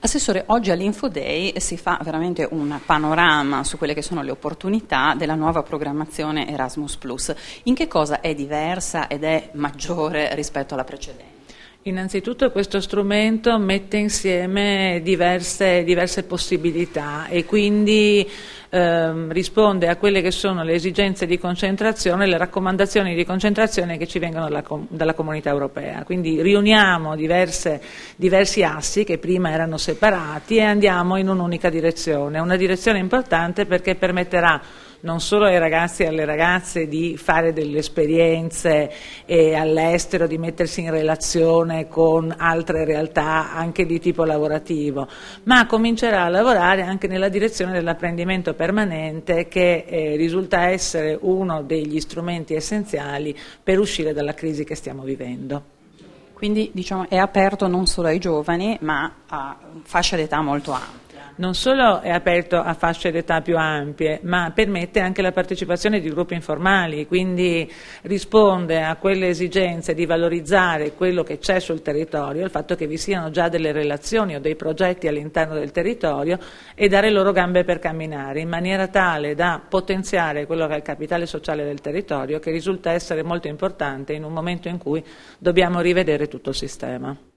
Assessore, oggi all'Infoday si fa veramente un panorama su quelle che sono le opportunità della nuova programmazione Erasmus+. In che cosa è diversa ed è maggiore rispetto alla precedente? Innanzitutto questo strumento mette insieme diverse possibilità e quindi risponde a quelle che sono le esigenze di concentrazione, le raccomandazioni di concentrazione che ci vengono dalla Comunità Europea. Quindi riuniamo diversi assi che prima erano separati e andiamo in un'unica direzione. Una direzione importante perché permetterà non solo ai ragazzi e alle ragazze di fare delle esperienze all'estero, di mettersi in relazione con altre realtà anche di tipo lavorativo, ma comincerà a lavorare anche nella direzione dell'apprendimento permanente che risulta essere uno degli strumenti essenziali per uscire dalla crisi che stiamo vivendo. Quindi diciamo, è aperto non solo ai giovani ma a fascia d'età molto ampia. Non solo è aperto a fasce d'età più ampie, ma permette anche la partecipazione di gruppi informali, quindi risponde a quelle esigenze di valorizzare quello che c'è sul territorio, il fatto che vi siano già delle relazioni o dei progetti all'interno del territorio e dare loro gambe per camminare, in maniera tale da potenziare quello che è il capitale sociale del territorio, che risulta essere molto importante in un momento in cui dobbiamo rivedere tutto il sistema.